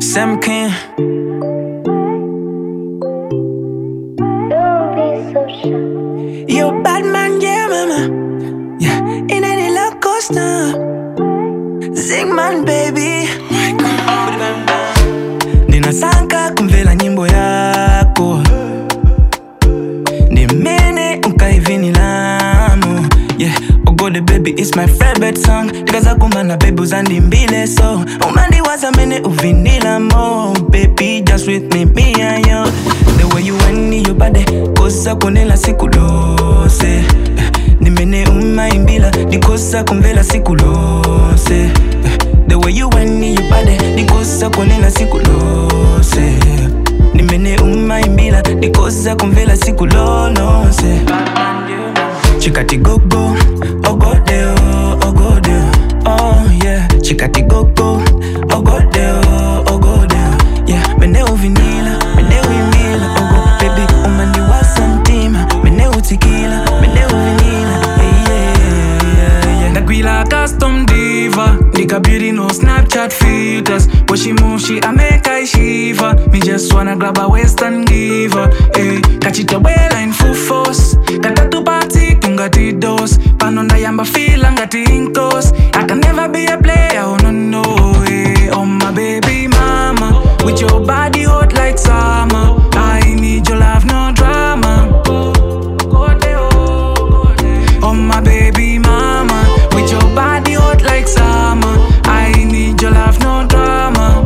Sam King. You bad man, yeah, mama. Yeah, in any love coaster. Zing man, baby. Ninasanka kumvela nyimbo yako. Nimene ukaivini lamu. Yeah, Ogode baby is my favorite song. Tikaza kumana baby uzandi mbile so. Umandi waza mene uvinila mo. Baby just with me and you. The way you whine your body. Kosa konela siku lose. Nimene umaimbila. Nikosa kumvela siku lose. The way you whine your body. Nikosa konela siku lose. Nimene umaimbila. Nikosa kumvela siku lose. Chikati gogo, ogode oh, ogode oh yeah. Chikati gogo, ogode oh, ogode yeah. Mene uvinila, mene uimila, ogo baby umandi wasantima. Mene utikila, mene uvinila, yeah. Nakwila custom diva, Nika beauty no Snapchat filters. When she move, she I make I shiver. Me just wanna grab her waist and give her. Hey, kachita wela in full force. Katatu party kungati dos. Panonda yamba feel angati inkos. I can never be a player, oh no. Hey, oh my baby mama, with your body hot like summer. I need your love, no drama. Oh my baby mama, with your body hot like summer. I need your love, no drama.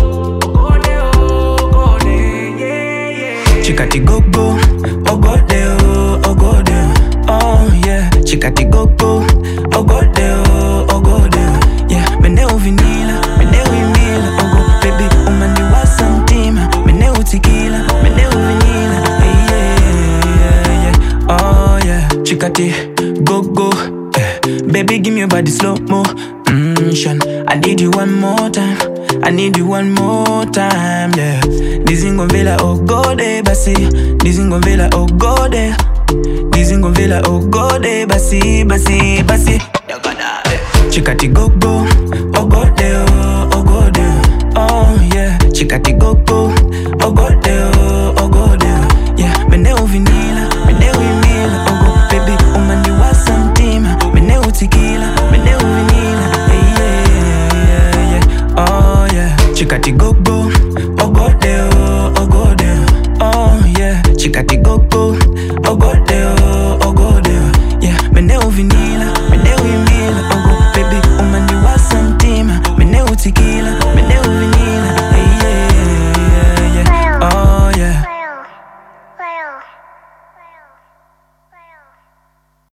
Chikati gogo, ogode oh, ogode oh yeah. Chikati gogo, ogode oh, ogode yeah. Mene uvinila, mene uimila, ogo baby umandi wasantima. Mene utikila, mene uvinila, yeah. Oh yeah. Chikati gogo, baby give me your body slow motion. I need you one more time. I need you one more time, yeah. Dizingo vela ogode basi. Dizingo vela ogode. Dizingo vela ogode basi, basi, basi. Chikati gogo, ogode oh, ogode oh yeah. Chikati gogo, ogode oh, ogode yeah. Mene uvinila, mene uimila, ogo baby umandi wasantima. Mene utikila, mene uvinila, yeah. Oh yeah. Chikati gogo, ogode oh, ogode oh yeah. Chikati gogo,